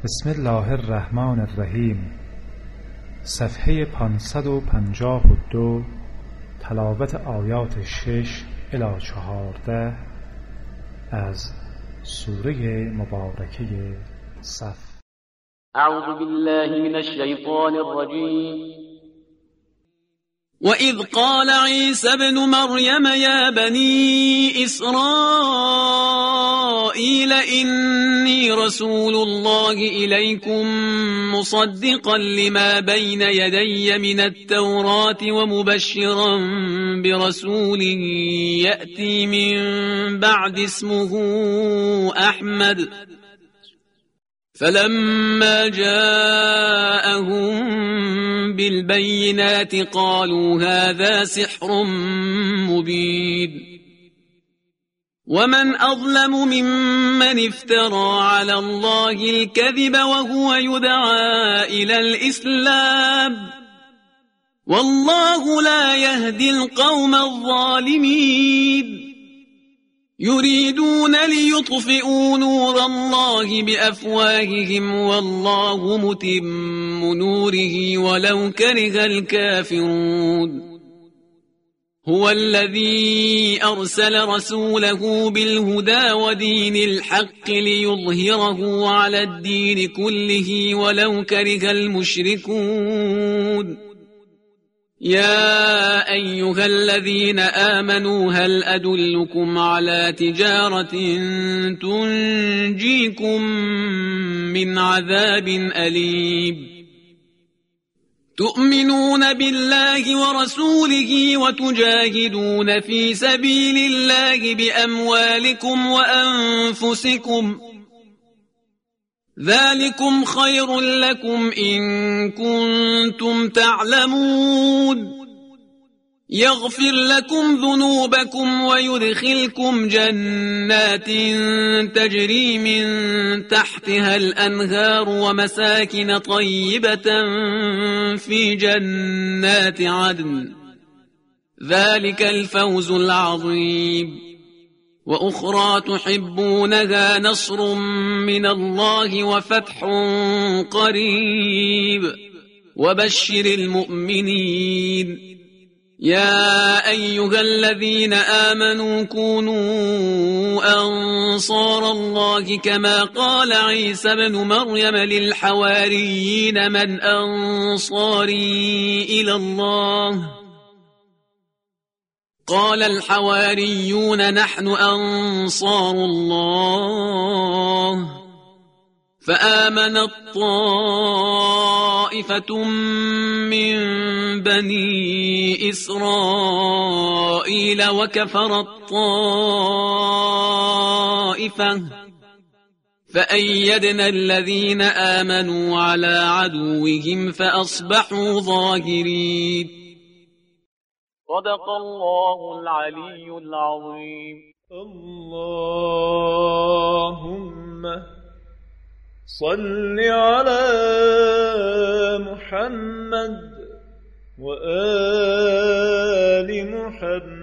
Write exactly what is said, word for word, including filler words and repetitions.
بسم الله الرحمن الرحیم. صفحه پانصد و پنجاه و دو، تلاوت آیات شش الی چهارده از سوره مبارکه صف. اعوذ بالله من الشیطان الرجیم. وَإِذْ قَالَ عِيسَى ابْنُ مَرْيَمَ يَا بَنِي إِسْرَائِيلَ إِنِّي رَسُولُ اللَّهِ إِلَيْكُمْ مُصَدِّقًا لِمَا بَيْنَ يَدَيَّ مِنَ التَّوْرَاةِ وَمُبَشِّرًا بِرَسُولٍ يَأْتِي مِنْ بَعْدِ اسْمُهُ أَحْمَدُ فَلَمَّا جَاءَهُم بالبينات قالوا هذا سحر مبين ومن أظلم ممن افترى على الله الكذب وهو يدعى إلى الإسلام والله لا يهدي القوم الظالمين يريدون ليطفئوا نور الله بأفواههم والله متم نوره ولو كره الكافرون هو الذي أرسل رسوله بالهدى ودين الحق ليظهره على الدين كله ولو كره المشركون يا أيها الذين آمنوا هل أدلكم على تجارة تنجيكم من عذاب أليم تؤمنون بالله ورسوله وتجاهدون في سبيل الله بأموالكم وأنفسكم ذلكم خير لكم إن كنتم تعلمون يغفر لكم ذنوبكم ويدخلكم جنات تجري من تحتها الأنهار ومساكن طيبة في جنات عدن ذلك الفوز العظيم وأخرى تحبونها نصر من الله وفتح قريب وبشر المؤمنين يا أيها الذين آمنوا كونوا أنصار الله كما قال عيسى ابن مريم للحواريين من أنصاري إلى الله قال الحواريون نحن أنصار الله فآمنت طائفة من بني إسرائيل وكفرت طائفة فأيدنا الذين آمنوا على عدوهم فأصبحوا ظاهرين صدق الله العلي العظيم. اللهم صل على محمد وآل محمد